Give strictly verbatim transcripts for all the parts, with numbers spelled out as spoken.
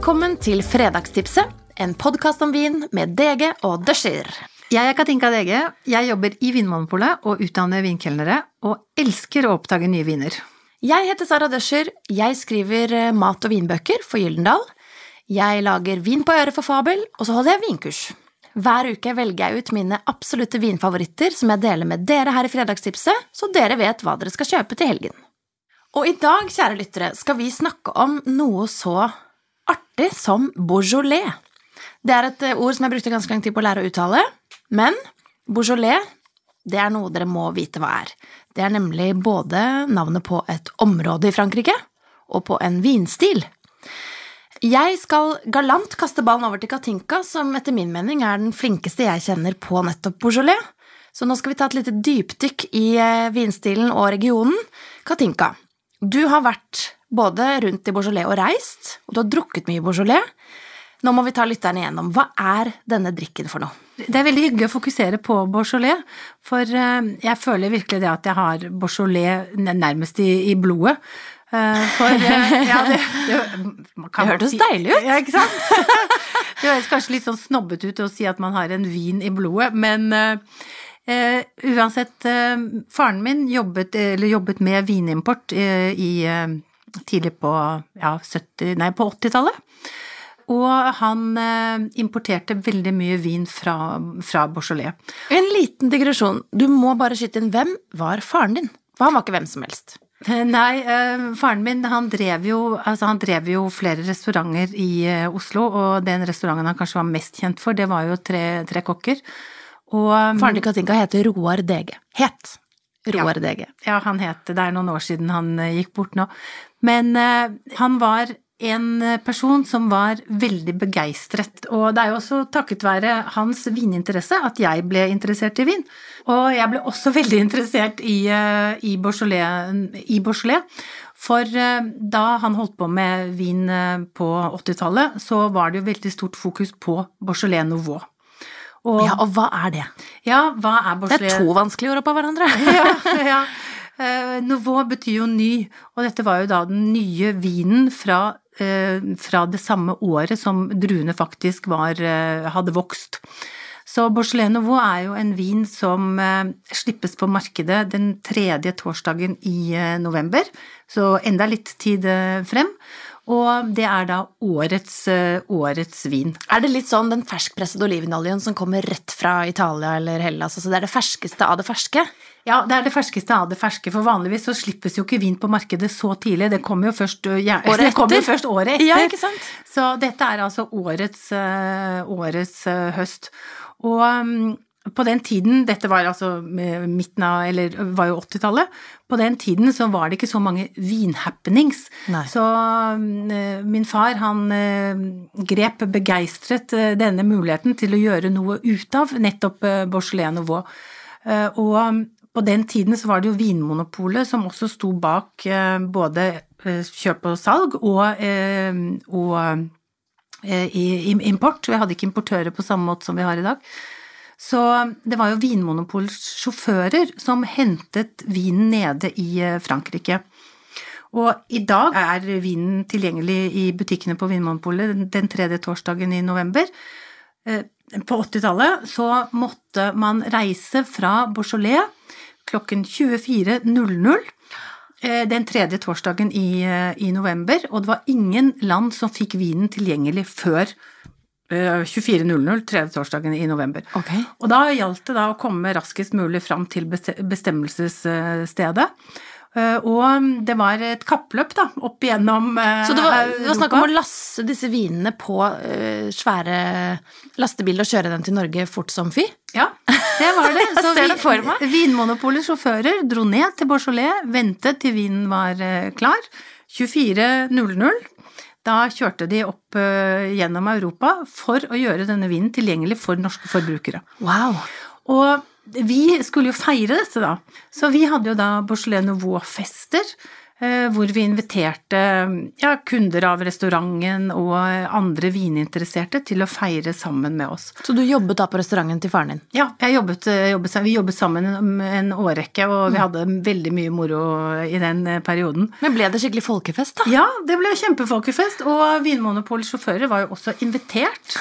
Velkommen til Fredagstipset, en podcast om vin med Dege og Døscher. Jeg er Katinka Dege, jeg jobber i Vinmonopolet og utdanner vinkelnere, og elsker å oppdage nye viner. Jeg heter Sara Døscher, jeg skriver mat- og vinbøker for Gyldendal. Jeg lager vin på øret for Fabel, og så holder jeg vinkurs. Hver uke velger jeg ut mine absolutte vinfavoritter som jeg deler med dere her i Fredagstipset, så dere vet hva dere skal kjøpe til helgen. Og i dag, kjære lyttere, skal vi snakke om noe så artig som Beaujolais. Det er et ord som jeg brukte ganske lang tid på å lære å uttale, men Beaujolais, det er noe dere må vite hva er. Det er nemlig både navnet på et område i Frankrike og på en vinstil. Jeg skal galant kaste ballen over til Katinka, som etter min mening er den flinkeste jeg kjenner på nettopp Beaujolais. Så nå skal vi ta et lite dypdykk i vinstilen og regionen. Katinka, du har vært både rundt i Beaujolais og reist, og du har drukket mye Beaujolais. Nå må vi ta lytterne igjennom. Hva er denne drikken for noe? Det er veldig hyggelig å fokusere på Beaujolais, for jeg føler virkelig det at jeg har Beaujolais nærmest i, i blodet. For, ja, det, det, det hørtes si, deilig ut. Ja, ikke sant? Det høres kanskje litt sånn snobbet ut å si at man har en vin i blodet, men uh, uansett, uh, faren min jobbet, eller jobbet med vinimport uh, i uh, tidlig på, ja, sytti, nei, på åttitallet. Og han uh, importerte veldig mye vin fra, fra Beaujolais. En liten digresjon. Du må bare skyte inn, hvem var faren din? For han var ikke hvem som helst. Nei, uh, faren min, han drev jo, altså han drev jo flere restauranter i uh, Oslo, og den restauranten han kanskje var mest kjent for, det var jo Tre, tre kokker. Og, um, faren til Katinka heter Roar Dege. Het Roar ja, Dege. Ja, han het, det er noen år siden han uh, gikk bort nå. Men uh, han var en person som var veldig begeistret, og det er jo også takket være hans vininteresse at jeg ble interessert i vin. Og jeg ble også veldig interessert i, i, Beaujolais, i Beaujolais, for da han holdt på med vin på åttitallet, så var det jo veldig stort fokus på Beaujolais Nouveau. Og, ja, og hva er det? Ja, hva er Beaujolais? Det er to vanskelige ord oppå hverandre. ja, ja. Uh, Nouveau betyr jo ny, og dette var jo da den nye vinen fra, uh, fra det samme året som druene faktisk var, uh, hadde vokst. Så Beaujolais Nouveau er jo en vin som uh, slippes på markedet den tredje torsdagen i uh, november, så enda litt tid uh, frem. Og det er da årets, uh, årets vin. Er det litt sånn den ferskpressede olivenoljen som kommer rett fra Italia eller Hellas, altså det er det ferskeste av det ferske? Ja, det er det ferskeste av det ferske, for vanligvis så slippes jo ikke vin på markedet så tidlig, det kommer jo først, ja, året, det kommer jo først året etter. Ja, ikke sant? Så dette er altså årets, uh, årets uh, høst. Og um, på den tiden, dette var altså midten av, eller var jo åttitallet, på den tiden så var det ikke så mange vinhappenings. Nei. Så uh, min far, han uh, grep begeistret uh, denne muligheten til å gjøre noe ut av nettopp uh, Beaujolais Nouveau. Uh, og um, på den tiden så var det jo Vinmonopolet som også sto bak uh, både uh, kjøp og salg og, uh, og uh, i, i import. Vi hadde ikke importører på samme måte som vi har i dag. Så det var jo Vinmonopolets sjåfører som hentet vinen nede i Frankrike. Og i dag er vinen tilgjengelig i butikkene på Vinmonopolet den tredje torsdagen i november. På åttitallet så måtte man reise fra Beaujolais klokken tjuefire null null den tredje torsdagen i, i november, og det var ingen land som fikk vinen tilgjengelig før tjuefire null null, tredje torsdagen i november. Okay. Og da gjaldt det da å komme raskest mulig fram til bestemmelsesstedet. Og det var et kappløp da, opp igjennom Så det var, det var snakk om å lasse disse vinene på uh, svære lastebiler og kjøre dem til Norge fort som fy? Ja, det var det. Så ser det for meg. Vinmonopolets sjåfører dro ned til Beaujolais, ventet til vinen var uh, klar, tjuefire null null. Da kjørte de opp uh, gjennom Europa for å gjøre denne vinen tilgjengelig for norske forbrukere. Wow! Og vi skulle jo feire dette da, så vi hadde jo da Beaujolais Nouveau-fester hvor vi inviterte ja, kunder av restauranten og andre vininteresserte til å feire sammen med oss. Så du jobbet da på restauranten til faren din? Ja, jeg jobbet, jobbet, vi jobbet sammen en årrekke, og vi hadde veldig mye moro i den perioden. Men ble det skikkelig folkefest da? Ja, det ble kjempefolkefest, og Vinmonopolets sjåfører var jo også invitert.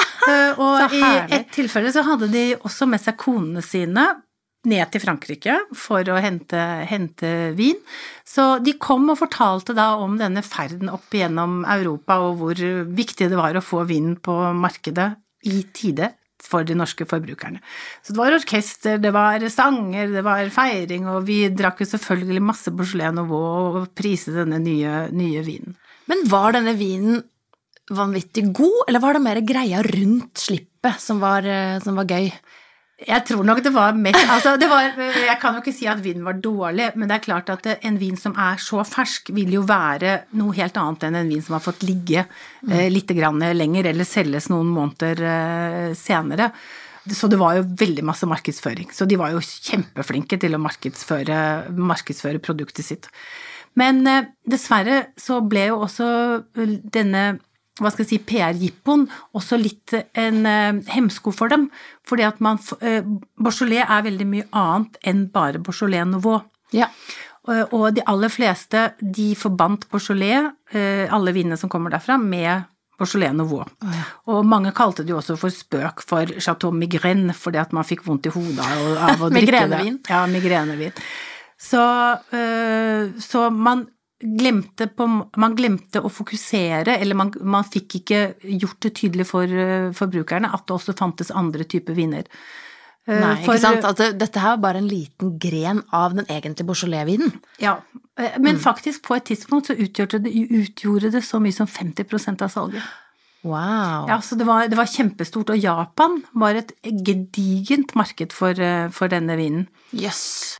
Og i et tilfelle så hadde de også med seg konene sine ned til Frankrike for å hente, hente vin. Så de kom og fortalte da om denne ferden opp gjennom Europa, og hvor viktig det var å få vin på markedet i tide for de norske forbrukerne. Så det var orkester, det var sanger, det var feiring, og vi drakk jo selvfølgelig masse Beaujolais Nouveau og priste denne nye, nye vinen. Men var denne vinen vanvittig god, eller var det mer greia rundt slippet som var, som var gøy? Jeg tror nok det var mest, altså det var, jeg kan jo ikke si at vinen var dårlig, men det er klart at en vin som er så fersk vil jo være noe helt annet enn en vin som har fått ligge eh, litt grann lenger, eller selges noen måneder eh, senere. Så det var jo veldig masse markedsføring, så de var jo kjempeflinke til å markedsføre, markedsføre produktet sitt. Men eh, dessverre så ble jo også denne hva skal jeg si, P R-jippoen, også litt en uh, hemsko for dem, fordi at man, uh, Beaujolais er veldig mye annet enn bare Beaujolais Nouveau. Ja. Uh, og de aller fleste, de forbandt Beaujolais, uh, alle vinene som kommer derfra, med Beaujolais Nouveau. Oh, ja. Og mange kalte det jo også for spøk for Chateau Migraine, fordi at man fikk vondt i hodet av, av å drikke det. Migrenevin. Ja, migrenevin. Så, uh, så man Glemte på, man glemte å fokusere, eller man, man fikk ikke gjort det tydelig for uh, forbrukerne at det også fantes andre typer viner. Uh, Nei, for, ikke sant? At det, dette her var bare en liten gren av den egentlige Beaujolais-vinen. Ja, uh, men mm. faktisk på et tidspunkt så utgjorde det, utgjorde det så mye som femti prosent av salget. Wow. Ja, så det var, det var kjempestort, og Japan var et gedigent marked for, uh, for denne vinen. Yes.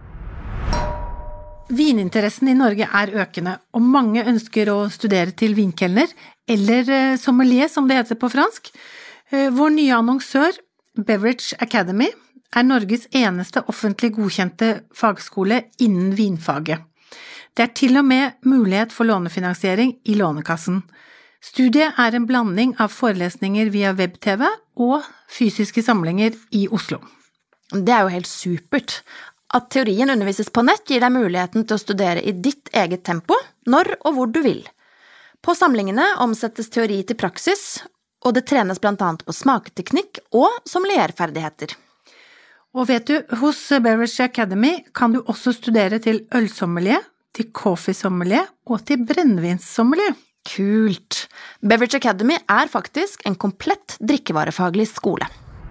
Vininteressen i Norge er økende, og mange ønsker å studere til vinkelner, eller sommelier som det heter på fransk. Vår nye annonsør, Beverage Academy, er Norges eneste offentlig godkjente fagskole innen vinfaget. Det er til og med mulighet for lånefinansiering i Lånekassen. Studiet er en blanding av forelesninger via web-T V og fysiske samlinger i Oslo. Det er jo helt supert. At teorien undervises på nett gir deg muligheten til å studere i ditt eget tempo, når og hvor du vil. På samlingene omsettes teori til praksis, og det trenes blant annet på smaketeknikk og sommelierferdigheter. Og vet du, hos Beverage Academy kan du også studere til ølsommelier, til coffeesommelier og til brennevinssommelier. Kult! Beverage Academy er faktisk en komplett drikkevarefaglig skole.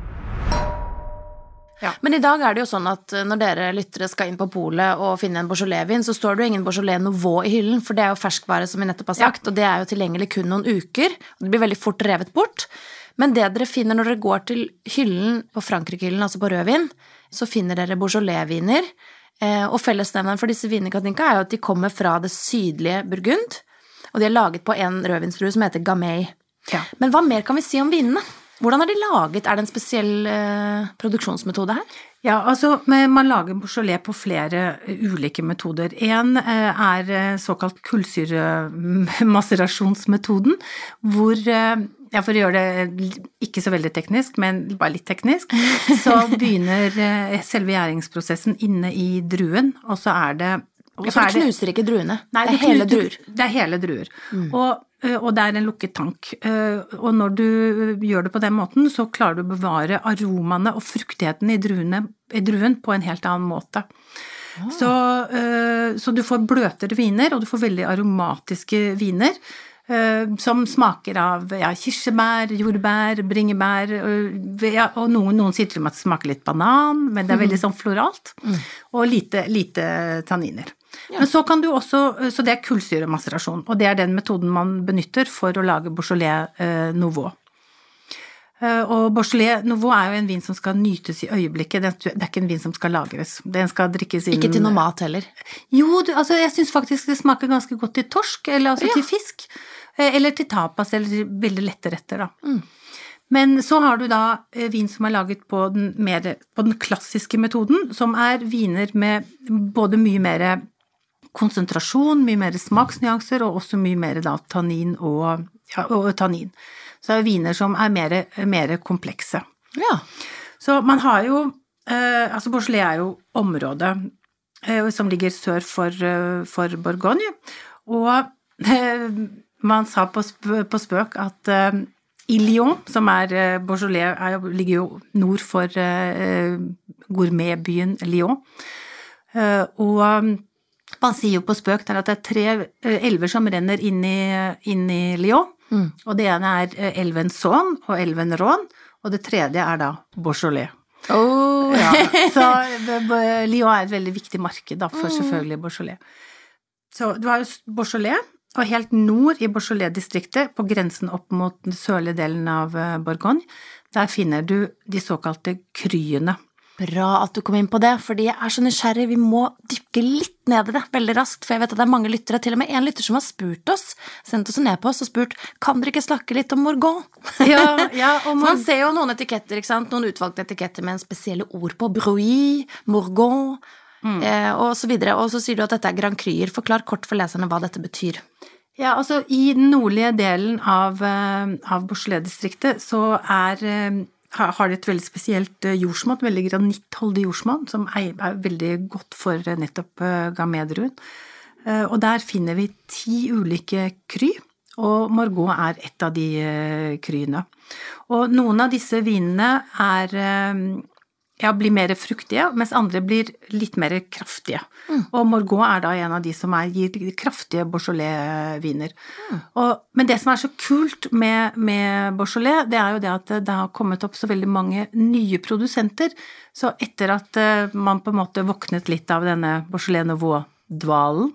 Ja. Men i dag er det jo sånn at når dere lyttere skal inn på polet og finne en Beaujolais-vin, så står det jo ingen Beaujolais Nouveau i hyllen, for det er jo ferskvare som vi nettopp har sagt, ja. Og det er jo tilgjengelig kun noen uker, og det blir veldig fort revet bort. Men det dere finner når dere går til hyllen, på Frankrike-hyllen, altså på rødvin, så finner dere Beaujolais-viner, og fellesnevneren for disse vinene, Katinka, er jo at de kommer fra det sydlige Burgund, og de er laget på en rødvinsdrue som heter Gamay. Ja. Men hva mer kan vi si om vinene? Hvordan er de laget? Er det en spesiell eh, produksjonsmetode her? Ja, altså man lager Beaujolais på flere ulike metoder. En eh, er såkalt kullsyremaserasjonsmetoden, hvor, eh, ja, for å gjøre det ikke så veldig teknisk, men bare litt teknisk, så begynner eh, selve gjæringsprosessen inne i druen, og så er det Og så du knuser ikke druene? Nei, det er hele druer. Det er hele druer. Mm. Og, og det er en lukket tank. Og når du gjør det på den måten, så klarer du å bevare aromaene og fruktigheten i, druene, i druen på en helt annen måte. Ah. Så, så du får bløtere viner, og du får veldig aromatiske viner, som smaker av ja, kirsebær, jordbær, bringebær, og, ja, og noen, noen sier til meg at det smaker litt banan, men det er veldig sånn floralt, mm. og lite, lite tanniner. Ja. Men så kan du også, så det er kullsyremaserasjon, og det er den metoden man benytter for å lage Beaujolais eh, Nouveau. Eh, og Beaujolais Nouveau er jo en vin som skal nytes i øyeblikket, det er ikke en vin som skal lagres. Den skal drikkes inn... Ikke til noe mat heller? Jo, du, altså jeg synes faktisk det smaker ganske godt til torsk, eller altså ja. Til fisk, eh, eller til tapas, eller til veldig lette retter da. Mm. Men så har du da vin som er laget på den, mer, på den klassiske metoden, som er viner med både mye mer konsentrasjon, mye mer smaksnyanser, og også mye mer da tannin og, ja, og tannin. Så det er viner som er mer, mer komplekse. Ja. Så man har jo, eh, altså Beaujolais er jo området eh, som ligger sør for, eh, for Bourgogne, og eh, man sa på, sp på spøk at eh, i Lyon, som er eh, Beaujolais, er, ligger jo nord for eh, gourmetbyen Lyon, eh, og man sier jo på spøk der at det er tre elver som renner inn i, inn i Lyon, mm. og det ene er elven Saône og elven Rhône, og det tredje er da Beaujolais. Oh, ja. Så Lyon er et veldig viktig marked da, for selvfølgelig Beaujolais. Så du har jo Beaujolais, og helt nord i Beaujolais-distriktet, på grensen opp mot den sørlige delen av Bourgogne, der finner du de såkalte kryene. Bra at du kom inn på det, fordi jeg er så nysgjerrig, vi må dykke litt ned i det veldig raskt, for jeg vet at det er mange lyttere, til og med en lytter som har spurt oss, sendt oss ned på oss og spurt, kan dere ikke snakke litt om Morgon? Ja, ja, og man ser jo noen etiketter, ikke sant? Noen utvalgte etiketter med en spesielle ord på, Brouilly, Morgon, mm. eh, og så videre, og så sier du at dette er Grand Cruer. Forklar kort for leserne hva dette betyr. Ja, altså i den nordlige delen av, av Beaujolais-distriktet så er har det et veldig spesielt jordsmonn, veldig granittholdig jordsmonn, som er, er veldig godt for nettopp Gamay-druen. Og der finner vi ti ulike kry, og Morgon er et av de kryene. Og noen av disse vinene er, ja, blir mer fruktige, mens andre blir litt mer kraftige. Mm. Og Morgon er da en av de som er, gir kraftige Beaujolais-viner. Mm. Og, men det som er så kult med, med Beaujolais, det er jo det at det har kommet opp så veldig mange nye produsenter. Så etter at man på en måte våknet litt av denne Beaujolais Nouveau-dvalen,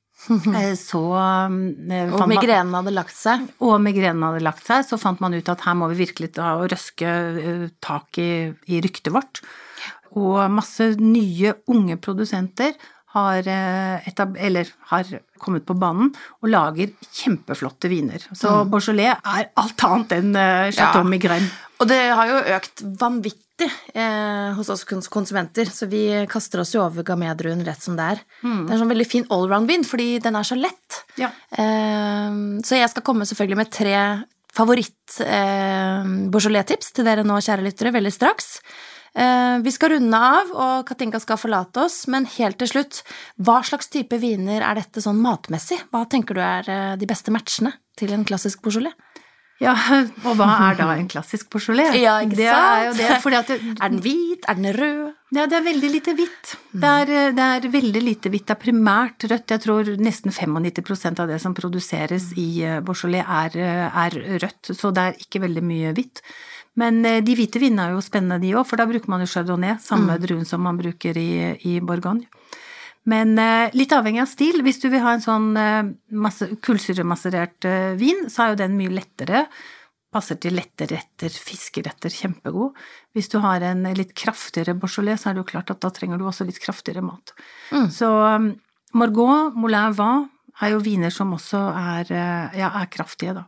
så og migrenen hadde lagt seg og migrenen hadde lagt seg, så fant man ut at her må vi virkelig ta og røske tak i, i ryktet vårt, og masse nye unge produsenter har, etab- eller har kommet på banen og lager kjempeflotte viner. Så mm. Beaujolais er alt annet enn Chateau ja. Migraine. Og det har jo økt vanvittig eh, hos oss konsumenter, så vi kaster oss jo over Gamay-druen rett som det er. Mm. Det er en sånn veldig fin allround-vin, fordi den er så lett. Ja. Eh, så jeg skal komme selvfølgelig med tre favoritt eh, Beaujolais-tips til dere nå, kjære lyttere, veldig straks. Eh, vi skal runde av, og Katinka skal forlate oss, men helt til slutt, hva slags type viner er dette sånn matmessig? Hva tenker du er eh, de beste matchene til en klassisk Beaujolais? Ja, og hva er da en klassisk Beaujolais? Ja, ikke det sant? Er, jo det, fordi at det, er den hvit? Er den rød? Ja, det er veldig lite hvitt. Det er, det er veldig lite hvitt. Det er primært rødt. Jeg tror nesten nittifem prosent av det som produseres i Beaujolais er, er rødt, så det er ikke veldig mye hvitt. Men de hvite vinene er jo spennende de også, for da bruker man jo Chardonnay, samme mm. druen som man bruker i, i Bourgogne. Men eh, litt avhengig av stil, hvis du vil ha en sånn eh, masse, kullsyremasserert eh, vin, så er jo den mye lettere, passer til lette retter, fiskeretter, kjempegod. Hvis du har en litt kraftigere Beaujolais, så er det jo klart at da trenger du også litt kraftigere mat. Mm. Så um, Morgon, Moulin Vent er jo viner som også er, uh, ja, er kraftige da.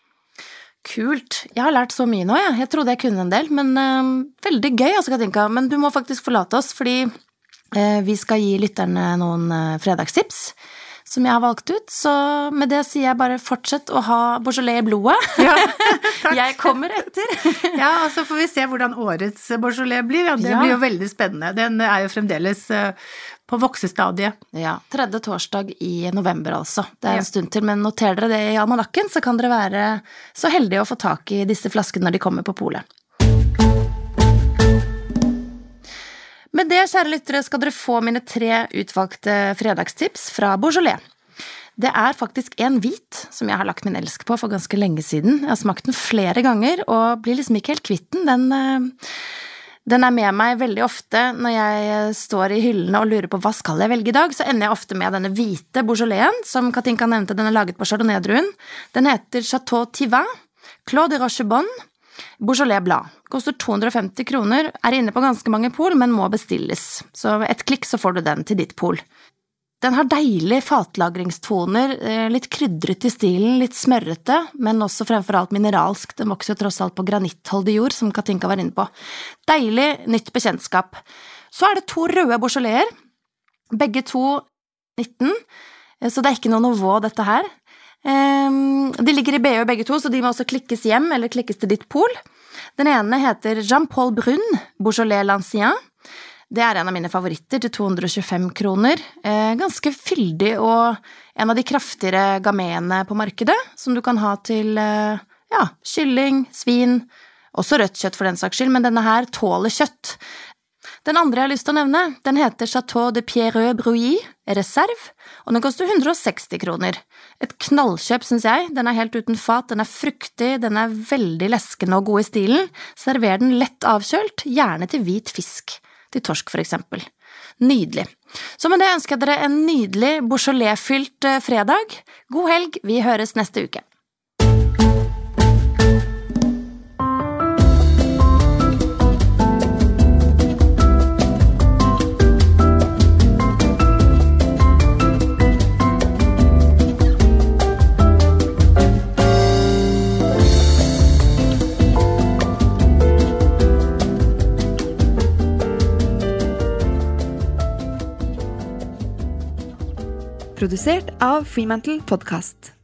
Kult. Jeg har lært så mye nå, ja. Jeg trodde jeg kunne en del, men uh, veldig gøy, altså, Katinka. Men du må faktisk forlate oss, fordi vi skal gi lytterne noen fredagstips som jeg har valgt ut, så med det sier jeg bare fortsett å ha Beaujolais i blodet. Ja, takk. Jeg kommer etter. Ja, og så får vi se hvordan årets Beaujolais blir. Ja, det ja. Blir jo veldig spennende. Den er jo fremdeles på voksestadiet. Ja, tredje torsdag i november altså. Det er en ja. Stund til, men noter dere det i almanakken, så kan dere være så heldige å få tak i disse flaskene når de kommer på polet. Med det, kjære lyttere, skal dere få mine tre utvalgte fredagstips fra Beaujolais. Det er faktisk en hvit som jeg har lagt min elsk på for ganske lenge siden. Jeg har smakt den flere ganger og blir liksom ikke helt kvitt den. Den, den er med meg veldig ofte når jeg står i hyllene og lurer på hva skal jeg velge i dag, så ender jeg ofte med denne hvite Beaujolaisen, som Katinka nevnte, den er laget på Chardonnay-druen. Den heter Chateau Thivin, Clos de Rochebonne, Beaujolais Blad. Koster to hundre og femti kroner, er inne på ganske mange pol, men må bestilles. Så et klikk så får du den til ditt pol. Den har deilige fatlagringstoner, litt krydret i stilen, litt smørrete, men også fremfor alt mineralsk. Den vokser jo tross alt på granittholdig jord, som Katinka var inne på. Deilig, nytt bekjentskap. Så er det to røde Beaujolaiser. Begge to nitten, så det er ikke noe nivå dette her. De ligger i B Ø begge to, så de må også klikkes hjem, eller klikkes til ditt pol. Den ene heter Jean-Paul Brun, Beaujolais l'Ancien. Det er en av mine favoritter til to hundre og tjuefem kroner. Ganske fyldig og en av de kraftigere gaméene på markedet, som du kan ha til ja, kylling, svin, også rødt kjøtt for den saks skyld, men denne her tåler kjøtt. Den andre jeg har lyst til å nevne, den heter Chateau de Pierreux Brouilly Reserve, og den koster hundre og seksti kroner. Et knallkjøp, synes jeg. Den er helt uten fat, den er fruktig, den er veldig leskende og god i stilen. Server den lett avkjølt, gjerne til hvit fisk, til torsk for eksempel. Nydelig. Så med det ønsker jeg dere en nydelig Beaujolais-fylt fredag. God helg, vi høres neste uke. Produsert av Fremantle Podcast.